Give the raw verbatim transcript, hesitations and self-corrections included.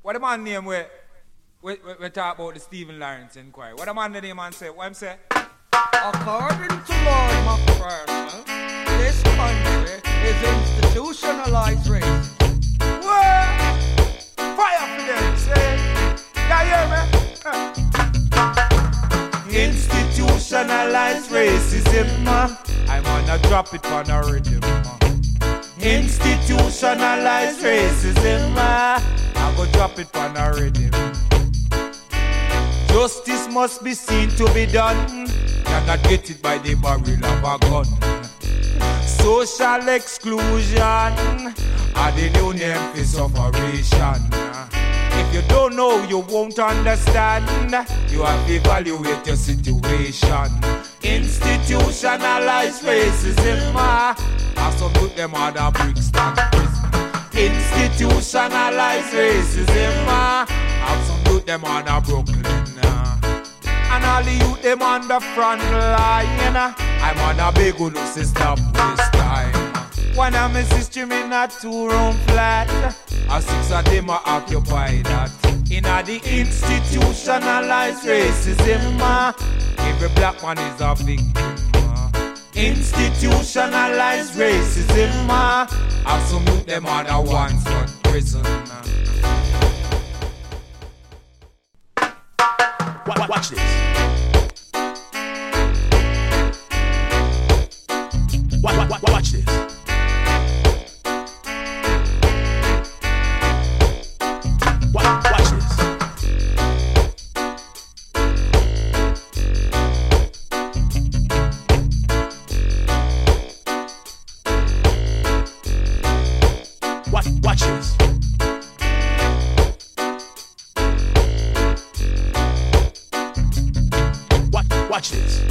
What the man name we, we, we, we talk about the Stephen Lawrence inquiry? What the man name man say? What him say? According to Lord McPherson, this country is institutionalized racism. What? Fire for them, say. Yeah, hear me? Huh. Institutionalized racism, man. I'm gonna drop it on a rhythm, man. Institutionalized racism, man. I'm gonna drop it on a rhythm. Justice must be seen to be done. Cannot get it by the barrel of a gun. Social exclusion are the new name for sufferation. If you don't know, you won't understand. You have to evaluate your situation. Institutionalized racism, I some put them on the Brixton prison. Institutionalized racism, I some put them on the Brooklyn. And all the youth them on the front line. I'm on a big one to stop this time. One of my sister in a two-room flat, and six of them are occupied that. In a the institutionalized racism, every black man is a victim. Institutionalized racism, and some youth them are the ones on prison. Watch this. Watch, watch, watch this. Watch, watch this. Watch, watch this. Watch this.